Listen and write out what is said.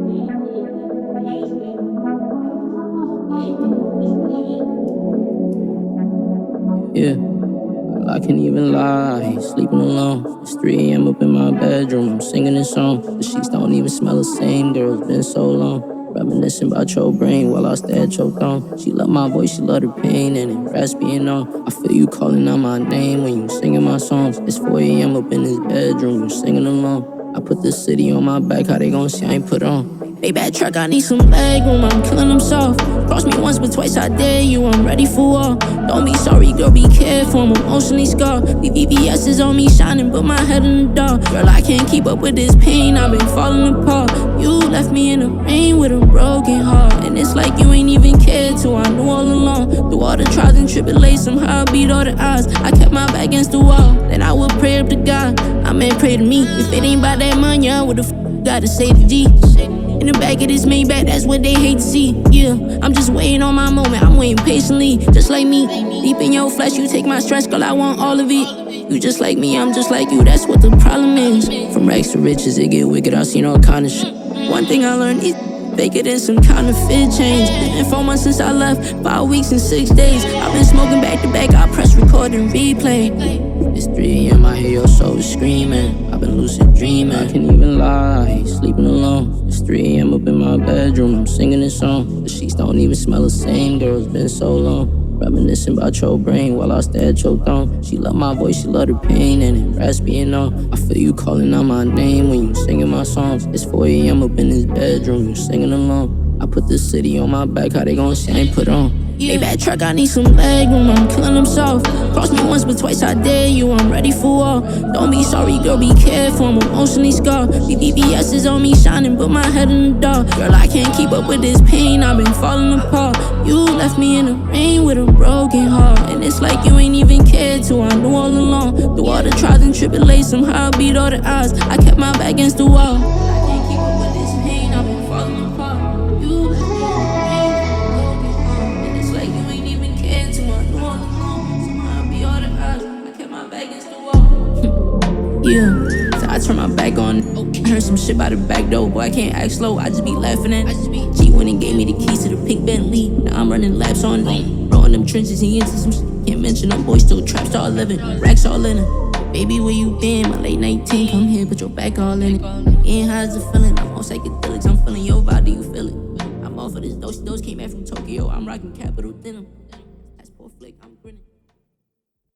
Yeah, I can't even lie, sleeping alone. It's 3 a.m. up in my bedroom, I'm singing this song. The sheets don't even smell the same, girl, it's been so long. Reminiscing about your brain while I stare at your thumb. She love my voice, she love the pain and it raspy and on. I feel you calling out my name when you singing my songs. It's 4 a.m. up in this bedroom, you singing along. I put this city on my back, how they gon' see I ain't put on? Hey, bad truck, I need some leg room, I'm killing them soft. Cross me once, but twice I dare you, I'm ready for war. Don't be sorry, girl, be careful, I'm emotionally scarred. The VVS is on me shining, but my head in the dark. Girl, I can't keep up with this pain, I've been falling apart. You left me in the rain with a broken heart. And it's like you ain't even cared to, I knew all along. Through all the trials and tribulations, somehow I beat all the odds. I kept my back against the wall, then I would pray up to God. I meant pray to me, if it ain't about that money, I would've gotta save the G. In the back of this Maybach, that's what they hate to see. Yeah, I'm just waiting on my moment, I'm waiting patiently. Just like me, deep in your flesh, you take my stress, girl, I want all of it. You just like me, I'm just like you, that's what the problem is. From rags to riches, it get wicked, I've seen all kind of shit. One thing I learned is fake it in some counterfeit change. It's been 4 months since I left, 5 weeks and 6 days. I've been smoking back to back, I press record and replay. It's 3 a.m., I hear your soul screaming. I've been lucid dreaming, I can't even lie, sleeping alone. It's 3 a.m. up in my bedroom, I'm singing this song. The sheets don't even smell the same, girl, it's been so long. Reminiscing about your brain while I stare at your thumb. She love my voice, she love the pain and it raspy and on. I feel you calling out my name when you singing my songs. It's 4 a.m. up in this bedroom, you singing along. I put this city on my back, how they gon' see I ain't put on? Hey, bad truck, I need some leg room, I'm killing them soft. Cross me once, but twice I dare you, I'm ready for war. Don't be sorry, girl, be careful, I'm emotionally scarred. The VVS is on me shining, but my head in the dark. Girl, I can't keep up with this pain, I've been falling apart. You left me in the rain with a broken heart. And it's like you ain't even cared to, I knew all along. Through all the trials and tribulations, somehow I beat all the odds. I kept my back against the wall. I can't keep up with this pain, I've been falling apart. You left me in the rain with a broken heart. And it's like you ain't even cared to, I knew all along. Somehow I beat all the odds, I kept my back against the wall. Yeah, so I turned my back on it. I heard some shit by the back door, boy, I can't act slow, I just be laughing at it. G went and gave me the keys to the pink Bentley. Now I'm running laps on it. Bro, in them trenches, he into some shit. Can't mention them boys, still trap star living. Racks all in it. Baby, where you been? My late 19, come here, put your back all in it. Ain't how's it feeling? I'm on psychedelics, I'm feeling your vibe, do you feel it? I'm off of this dose came back from Tokyo, I'm rocking Capital Denim. That's poor flick, I'm